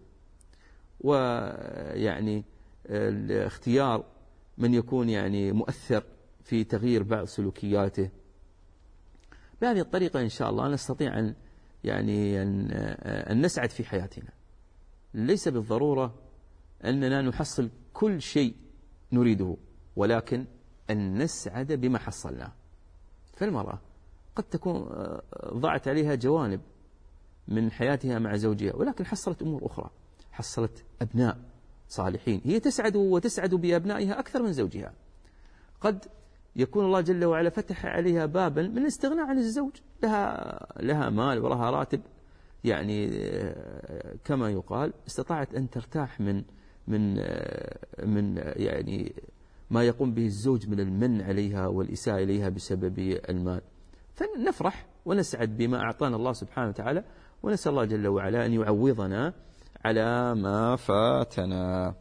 ويعني الاختيار من يكون يعني مؤثر في تغيير بعض سلوكياته. بهذه الطريقة إن شاء الله نستطيع أن يعني أن, أن نسعد في حياتنا. ليس بالضرورة أننا نحصل كل شيء نريده، ولكن أن نسعد بما حصلناه. فالمرأة قد تكون ضاعت عليها جوانب من حياتها مع زوجها، ولكن حصلت أمور أخرى، حصلت أبناء صالحين، هي تسعد وتسعد بأبنائها أكثر من زوجها. قد يكون الله جل وعلا فتح عليها بابا من الاستغناء عن الزوج، لها لها مال ولها راتب، يعني كما يقال استطاعت أن ترتاح من من من يعني ما يقوم به الزوج من المن عليها والإساءة إليها بسبب المال. فنفرح ونسعد بما أعطانا الله سبحانه وتعالى، ونسأل الله جل وعلا أن يعوضنا على ما فاتنا.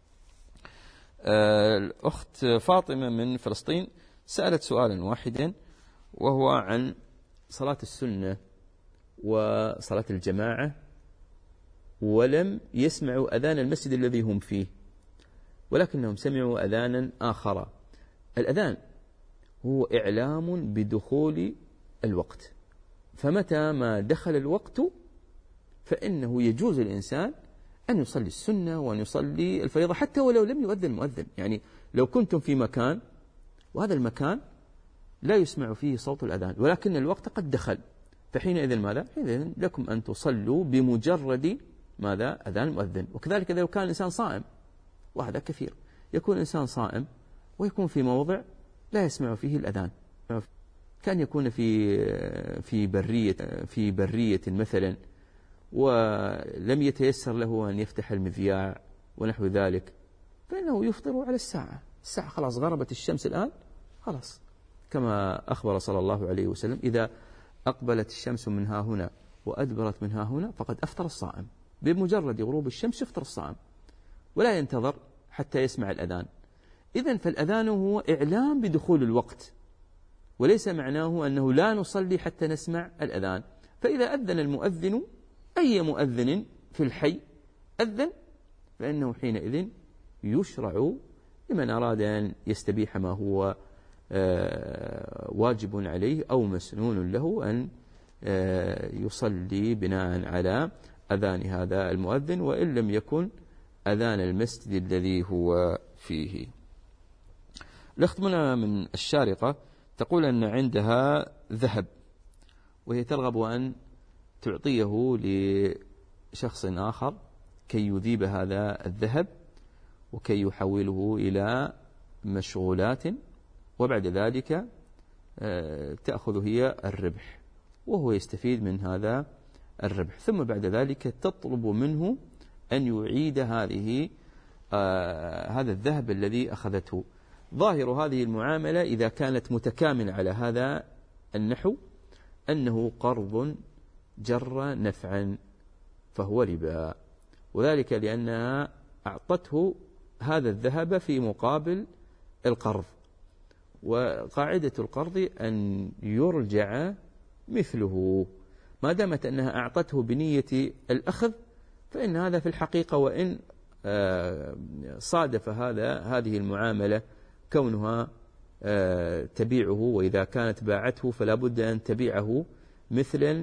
الأخت فاطمة من فلسطين سألت سؤالا واحدا، وهو عن صلاة السنة وصلاة الجماعة، ولم يسمعوا أذان المسجد الذي هم فيه، ولكنهم سمعوا أذانا آخر. الأذان هو إعلام بدخول الوقت، فمتى ما دخل الوقت فإنه يجوز للإنسان أن يصلي السنة وأن يصلي الفريضة حتى ولو لم يؤذن المؤذن. يعني لو كنتم في مكان وهذا المكان لا يسمع فيه صوت الأذان ولكن الوقت قد دخل، فحينئذ ماذا؟ حينئذ لكم أن تصلوا بمجرد ماذا؟ أذان المؤذن. وكذلك لو كان الإنسان صائم، وهذا كثير، يكون الإنسان صائم ويكون في موضع لا يسمع فيه الأذان، كان يكون في في برية في برية مثلا، ولم يتيسر له أن يفتح المذياع ونحو ذلك، فإنه يفطر على الساعة. الساعة خلاص غربت الشمس الآن، خلاص كما أخبر صلى الله عليه وسلم: إذا أقبلت الشمس من ها هنا وأدبرت من ها هنا فقد أفطر الصائم. بمجرد غروب الشمس يفطر الصائم، ولا ينتظر حتى يسمع الأذان. إذن فالأذان هو إعلام بدخول الوقت، وليس معناه أنه لا نصلي حتى نسمع الأذان. فإذا أذن المؤذن أي مؤذن في الحي أذن، فإنه حينئذ يشرع لمن أراد أن يستبيح ما هو واجب عليه أو مسنون له أن يصلي بناء على أذان هذا المؤذن، وإن لم يكن أذان المسجد الذي هو فيه. الأخت من الشارقة تقول أن عندها ذهب، وهي ترغب أن تعطيه لشخص آخر كي يذيب هذا الذهب وكي يحوله إلى مشغولات، وبعد ذلك تأخذ هي الربح وهو يستفيد من هذا الربح، ثم بعد ذلك تطلب منه أن يعيد هذه هذا الذهب الذي أخذته. ظاهر هذه المعاملة إذا كانت متكاملة على هذا النحو أنه قرض جر نفعا فهو ربا، وذلك لأنها أعطته هذا الذهب في مقابل القرض، وقاعدة القرض أن يرجع مثله. ما دامت أنها أعطته بنية الأخذ فإن هذا في الحقيقة وإن صادف هذا هذه المعاملة كونها تبيعه، وإذا كانت باعته فلا بد أن تبيعه مثلا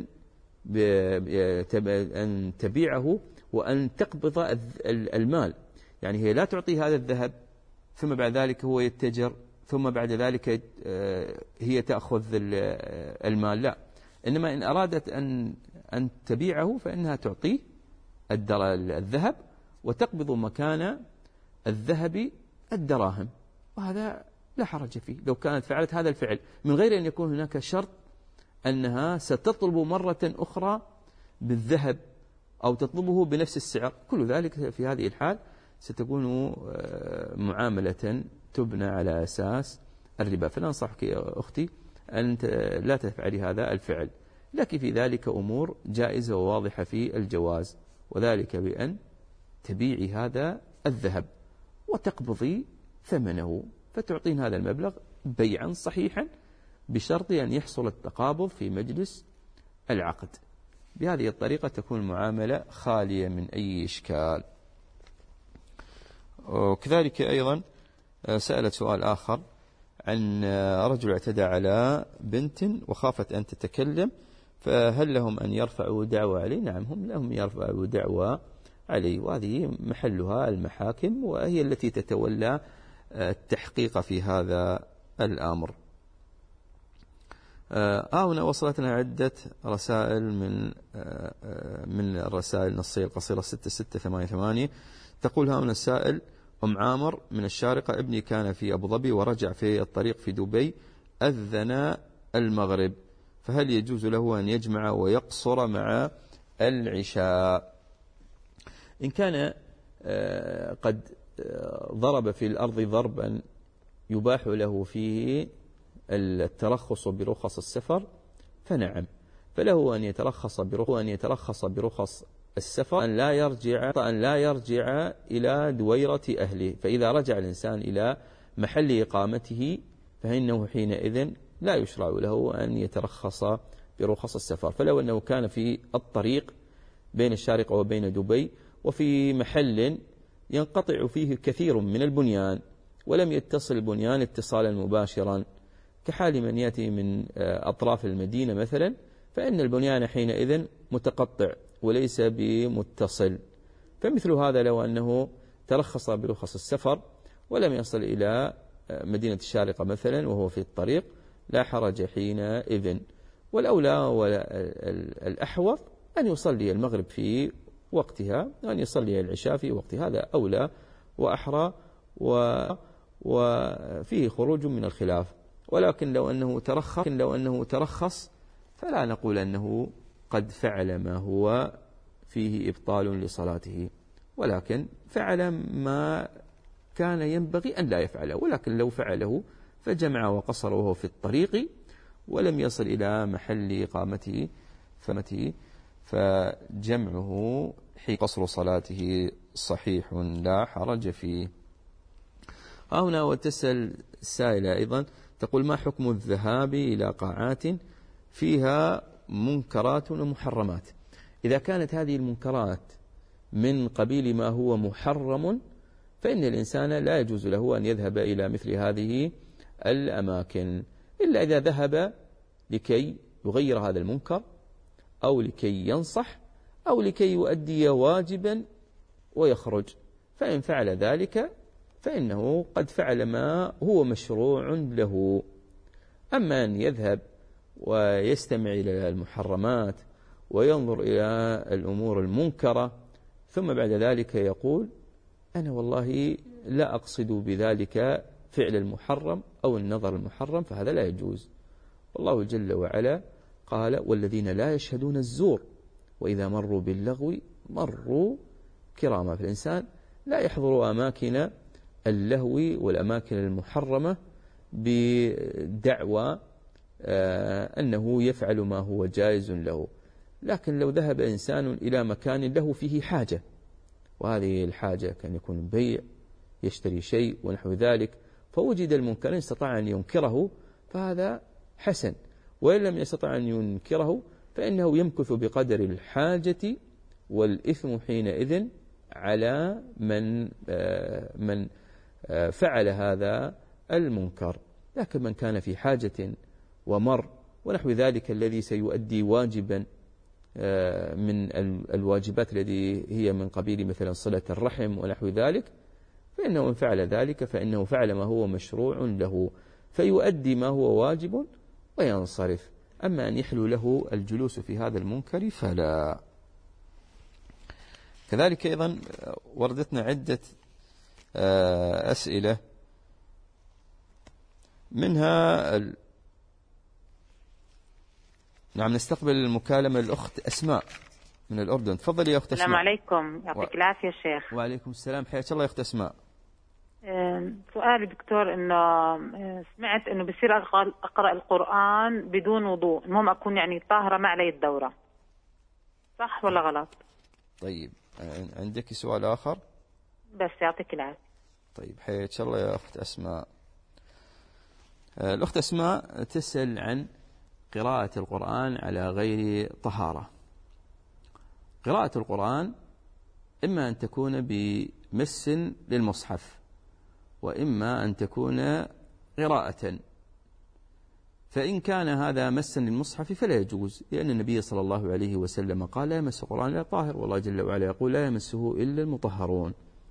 أن تبيعه وأن تقبض المال. يعني هي لا تعطي هذا الذهب ثم بعد ذلك هو يتجر ثم بعد ذلك هي تأخذ المال، لا، إنما إن أرادت أن أن تبيعه فإنها تعطيه الذهب وتقبض مكان الذهب الدراهم، وهذا لا حرج فيه لو كانت فعلت هذا الفعل من غير أن يكون هناك شرط أنها ستطلب مرة أخرى بالذهب أو تطلبه بنفس السعر. كل ذلك في هذه الحال ستكون معاملة تبنى على أساس الربا. فننصحك يا أختي أن لا تفعلي هذا الفعل، لكن في ذلك أمور جائزة وواضحة في الجواز، وذلك بأن تبيعي هذا الذهب وتقبضي ثمنه فتعطين هذا المبلغ بيعا صحيحا بشرط أن يحصل التقابض في مجلس العقد. بهذه الطريقة تكون المعاملة خالية من أي إشكال. وكذلك أيضا سألت سؤال آخر عن رجل اعتدى على بنت وخافت أن تتكلم، فهل لهم أن يرفعوا دعوى عليه؟ نعم، هم لهم يرفعوا دعوى عليه، وهذه محلها المحاكم وهي التي تتولى التحقيق في هذا الأمر. آه هنا وصلتنا عدة رسائل من آه من الرسائل النصية القصيرة ستة ستة ثمانية ثمانية. تقول هنا السائل: أم عامر من الشارقة، ابني كان في أبو ظبي ورجع في الطريق في دبي أذن المغرب، فهل يجوز له أن يجمع ويقصر مع العشاء؟ إن كان آه قد آه ضرب في الأرض ضربا يباح له فيه الترخص برخص السفر فنعم، فله أن يترخص برخص أن يترخص برخص السفر أن لا يرجع أن لا يرجع إلى دويرة أهله. فإذا رجع الإنسان إلى محل إقامته فإنه حينئذ لا يشرع له أن يترخص برخص السفر. فلو أنه كان في الطريق بين الشارقة وبين دبي وفي محل ينقطع فيه كثير من البنيان ولم يتصل البنيان اتصالا مباشرا كحال من يأتي من أطراف المدينة مثلا، فإن البنيان حينئذ متقطع وليس بمتصل، فمثل هذا لو أنه ترخص برخص السفر ولم يصل إلى مدينة الشارقة مثلا وهو في الطريق لا حرج حينئذ. والأولى والأحوط أن يصلي المغرب في وقتها وأن يصلي العشاء في وقتها، هذا أولى وأحرى وفيه خروج من الخلاف. ولكن لو أنه ترخص لو أنه ترخص فلا نقول أنه قد فعل ما هو فيه إبطال لصلاته، ولكن فعل ما كان ينبغي أن لا يفعله. ولكن لو فعله فجمع وقصر وهو في الطريق ولم يصل إلى محل إقامته فمته فجمعه حين قصر صلاته صحيح لا حرج فيه. هنا وتسأل السائلة أيضا تقول ما حكم الذهاب إلى قاعات فيها منكرات ومحرمات؟ إذا كانت هذه المنكرات من قبيل ما هو محرم فإن الإنسان لا يجوز له أن يذهب إلى مثل هذه الأماكن، إلا إذا ذهب لكي يغير هذا المنكر أو لكي ينصح أو لكي يؤدي واجبا ويخرج، فإن فعل ذلك فإنه قد فعل ما هو مشروع له. أما أن يذهب ويستمع إلى المحرمات وينظر إلى الأمور المنكرة ثم بعد ذلك يقول أنا والله لا أقصد بذلك فعل المحرم أو النظر المحرم، فهذا لا يجوز. والله جل وعلا قال والذين لا يشهدون الزور وإذا مروا باللغو مروا كراما. فالإنسان لا يحضر أماكن اللهو والأماكن المحرمة بدعوى أنه يفعل ما هو جائز له، لكن لو ذهب إنسان إلى مكان له فيه حاجة، وهذه الحاجة كان يكون بيع يشتري شيء ونحو ذلك، فوجد المنكر استطاع أن ينكره فهذا حسن، وإن لم يستطع أن ينكره فإنه يمكث بقدر الحاجة، والإثم حينئذ على من من فعل هذا المنكر. لكن من كان في حاجة ومر ونحو ذلك الذي سيؤدي واجبا من الواجبات التي هي من قبيل مثلا صلة الرحم ونحو ذلك، فإنه إن فعل ذلك فإنه فعل ما هو مشروع له فيؤدي ما هو واجب وينصرف. أما أن يحلو له الجلوس في هذا المنكر فلا. كذلك أيضا وردتنا عدة أسئلة، منها ال... نعم نستقبل المكالمة الأخت أسماء من الأردن. تفضلي يا أخت أسماء. السلام عليكم، يعطيك و... العافية شيخ. وعليكم السلام، حياك الله يا أخت أسماء. سؤالي دكتور إنه سمعت إنه بصير أقرأ القرآن بدون وضوء، المهم أكون يعني طاهرة ما علي الدورة، صح ولا غلط؟ طيب عندك سؤال آخر؟ بس يعطيك العافية. طيب حياك الله يا أخت أسماء. الأخت أسماء تسأل عن قراءة القرآن على غير طهارة. قراءة القرآن إما أن تكون بمس للمصحف وإما أن تكون قراءة، فإن كان هذا مسا للمصحف فلا يجوز، لأن النبي صلى الله عليه وسلم قال لا يمس القرآن إلا طاهر، والله جل وعلا يقول لا يمسه إلا المطهرون.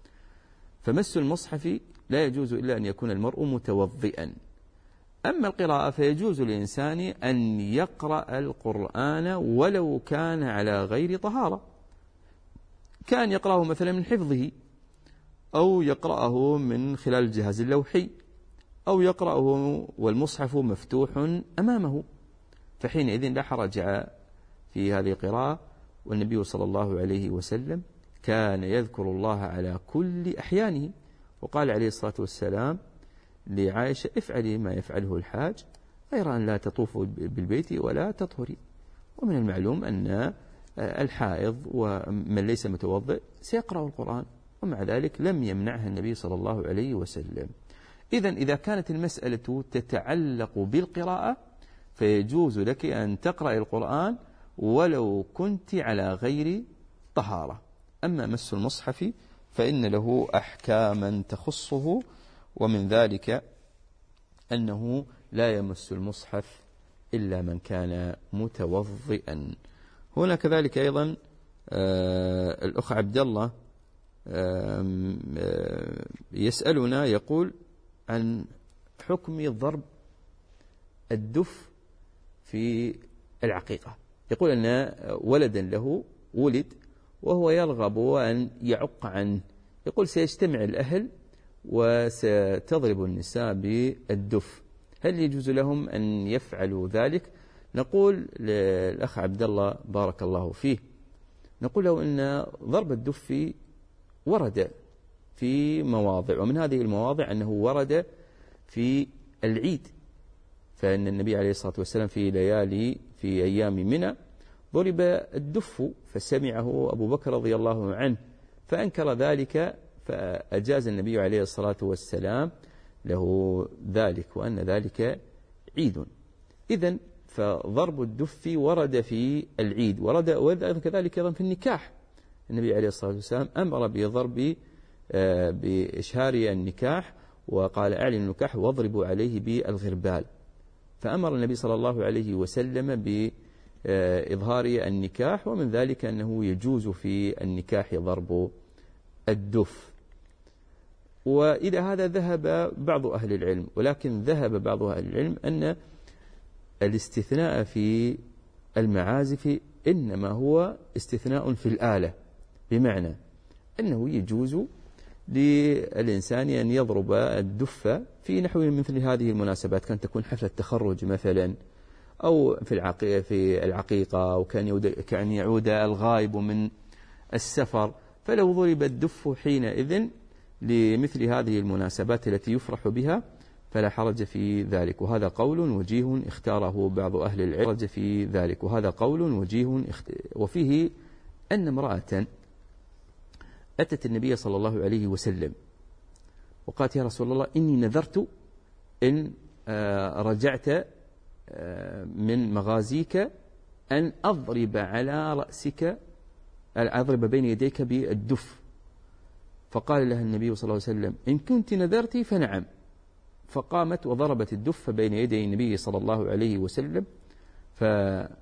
فمس المصحف لا يجوز إلا أن يكون المرء متوضئا. أما القراءة فيجوز للإنسان أن يقرأ القرآن ولو كان على غير طهارة، كان يقرأه مثلا من حفظه أو يقرأه من خلال الجهاز اللوحي أو يقرأه والمصحف مفتوح أمامه، فحينئذ لا حرج في هذه القراءة. والنبي صلى الله عليه وسلم كان يذكر الله على كل أحيانه، وقال عليه الصلاة والسلام لعائشة افعلي ما يفعله الحاج غير أن لا تطوفوا بالبيت ولا تطهري. ومن المعلوم أن الحائض ومن ليس متوضئ سيقرأ القرآن، ومع ذلك لم يمنعها النبي صلى الله عليه وسلم. إذن إذا كانت المسألة تتعلق بالقراءة فيجوز لك أن تقرأ القرآن ولو كنت على غير طهارة. أما مس المصحف فإن له أحكاما تخصه، ومن ذلك أنه لا يمس المصحف إلا من كان متوضئا. هنا كذلك أيضا آه الأخ عبد الله آه آه يسألنا يقول عن حكم ضرب الدف في العقيقة. يقول أن ولدا له ولد وهو يرغب أن يعق عنه، يقول سيجتمع الأهل وستضرب النساء بالدف، هل يجوز لهم أن يفعلوا ذلك؟ نقول للأخ عبد الله بارك الله فيه، نقول له أن ضرب الدف ورد في مواضع، ومن هذه المواضع أنه ورد في العيد، فإن النبي عليه الصلاة والسلام في ليالي في أيام منى ضرب الدف فسمعه أبو بكر رضي الله عنه فأنكر ذلك، فأجاز النبي عليه الصلاة والسلام له ذلك وأن ذلك عيد. إذن فضرب الدف ورد في العيد، ورد كذلك أيضا في النكاح. النبي عليه الصلاة والسلام أمر بضرب بإشهار النكاح، وقال أعلن النكاح واضربوا عليه بالغربال. فأمر النبي صلى الله عليه وسلم بإظهار النكاح، ومن ذلك أنه يجوز في النكاح ضرب الدف. وإلى هذا ذهب بعض أهل العلم، ولكن ذهب بعض أهل العلم أن الاستثناء في المعازف إنما هو استثناء في الآلة، بمعنى أنه يجوز للإنسان أن يضرب الدف في نحو مثل هذه المناسبات، كان تكون حفلة تخرج مثلا، أو في العقيقة, في العقيقة أو كان يعود, كان يعود الغائب من السفر، فلو ضرب الدف حينئذ لمثل هذه المناسبات التي يفرح بها فلا حرج في ذلك. وهذا قول وجيه اختاره بعض أهل العلم حرج في ذلك وهذا قول وجيه اخت... وفيه أن امرأة أتت النبي صلى الله عليه وسلم وقالت: يا رسول الله، إني نذرت إن رجعت من مغازيك أن أضرب على رأسك، أضرب بين يديك بالدف. فقال لها النبي صلى الله عليه وسلم: إن كنت نذرت فنعم. فقامت وضربت الدف بين يدي النبي صلى الله عليه وسلم، فدخل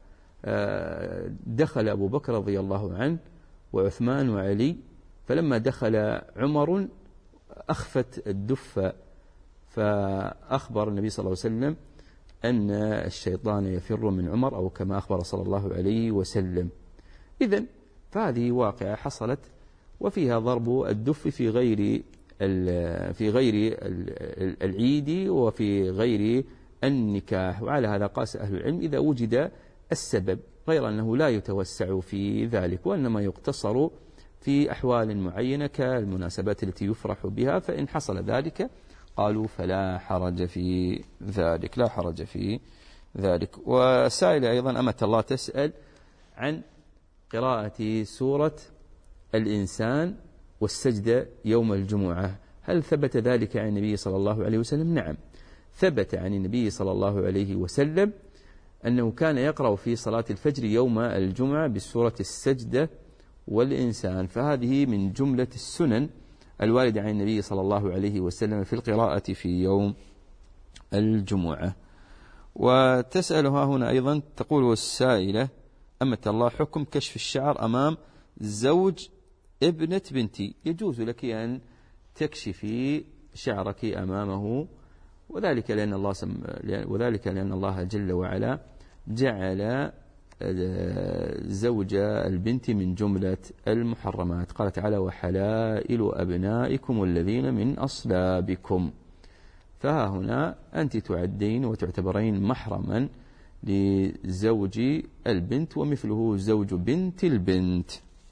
أبو بكر رضي الله عنه وعثمان وعلي، فلما دخل عمر أخفت الدف، فأخبر النبي صلى الله عليه وسلم أن الشيطان يفر من عمر، أو كما أخبر صلى الله عليه وسلم. إذن فهذه واقعة حصلت وفيها ضرب الدف في غير في غير العيد وفي غير النكاح. وعلى هذا قاس أهل العلم إذا وجد السبب، غير أنه لا يتوسع في ذلك، وإنما يقتصر في أحوال معينة كالمناسبات التي يفرح بها، فإن حصل ذلك قالوا فلا حرج في ذلك، لا حرج في ذلك. وسائل أيضا أمة الله تسأل عن قراءة سورة الإنسان والسجدة يوم الجمعة، هل ثبت ذلك عن النبي صلى الله عليه وسلم؟ نعم، ثبت عن النبي صلى الله عليه وسلم أنه كان يقرأ في صلاة الفجر يوم الجمعة بسورة السجدة والإنسان، فهذه من جملة السنن الواردة عن النبي صلى الله عليه وسلم في القراءة في يوم الجمعة. وتسألها هنا أيضا، تقول السائلة: أمة الله، حكم كشف الشعر أمام زوج ابنة بنتي، يجوز لك أن تكشفي شعرك أمامه، وذلك لأن الله سم... وذلك لأن الله جل وعلا جعل زوج البنت من جملة المحرمات، قال تعالى: وحلائل أبنائكم الذين من أصلابكم. فها هنا أنت تعدين وتعتبرين محرما لزوج البنت، ومثله زوج بنت البنت.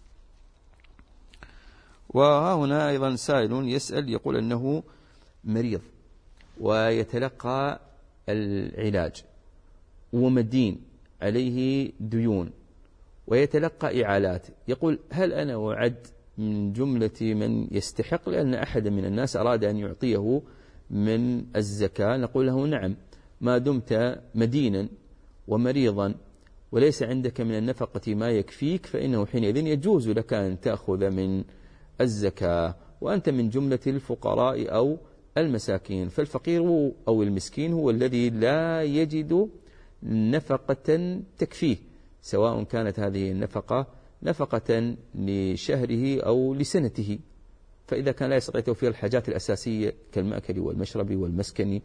وها هنا أيضا سائل يسأل يقول أنه مريض ويتلقى العلاج ومدين عليه ديون ويتلقى إعالات، يقول: هل أنا أعد من جملة من يستحق؟ لأن أحد من الناس أراد أن يعطيه من الزكاة. نقول له: نعم، ما دمت مدينا ومريضا وليس عندك من النفقة ما يكفيك، فإنه حينئذ يجوز لك أن تأخذ من الزكاة، وأنت من جملة الفقراء أو المساكين. فالفقير أو المسكين هو الذي لا يجد نفقة تكفيه، سواء كانت هذه النفقة نفقة لشهره أو لسنته. فإذا كان لا يستطيع توفير الحاجات الأساسية كالمأكل والمشرب والمسكن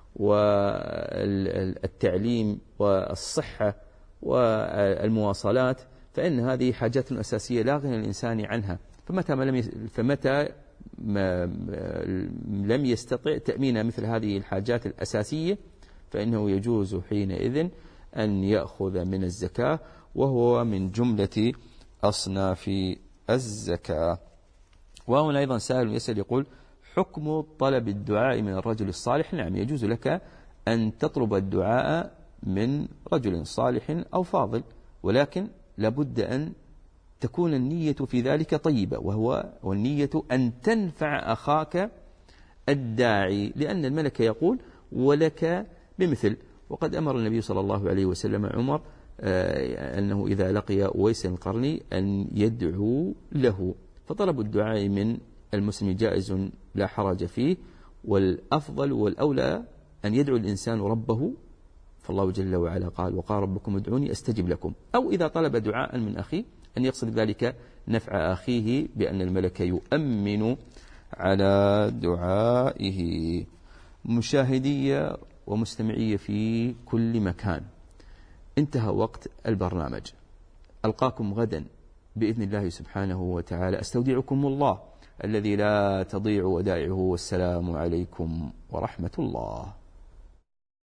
والتعليم والصحة والمواصلات، فإن هذه حاجات أساسية لا غنى الإنسان عنها. فمتى ما لم فمتى ما لم يستطع تأمين مثل هذه الحاجات الأساسية، فإنه يجوز حينئذ أن يأخذ من الزكاة، وهو من جملة أصناف الزكاة. وهنا أيضا سائل يسأل يقول: حكم طلب الدعاء من الرجل الصالح؟ نعم، يجوز لك أن تطلب الدعاء من رجل صالح أو فاضل، ولكن لابد أن تكون النية في ذلك طيبة، وهو والنية أن تنفع أخاك الداعي، لأن الملك يقول ولك بمثل. وقد أمر النبي صلى الله عليه وسلم عمر أنه إذا لقي أويس القرني أن يدعو له، فطلب الدعاء من المسلم جائز لا حرج فيه، والأفضل والأولى أن يدعو الإنسان ربه، فالله جل وعلا قال وقال ربكم ادعوني أستجب لكم. أو إذا طلب دعاء من أخيه أن يقصد ذلك نفع أخيه بأن الملك يؤمن على دعائه. مشاهدية ومستمعية في كل مكان، انتهى وقت البرنامج. ألقاكم غدا بإذن الله سبحانه وتعالى. أستودعكم الله الذي لا تضيع ودائعه، والسلام عليكم ورحمة الله.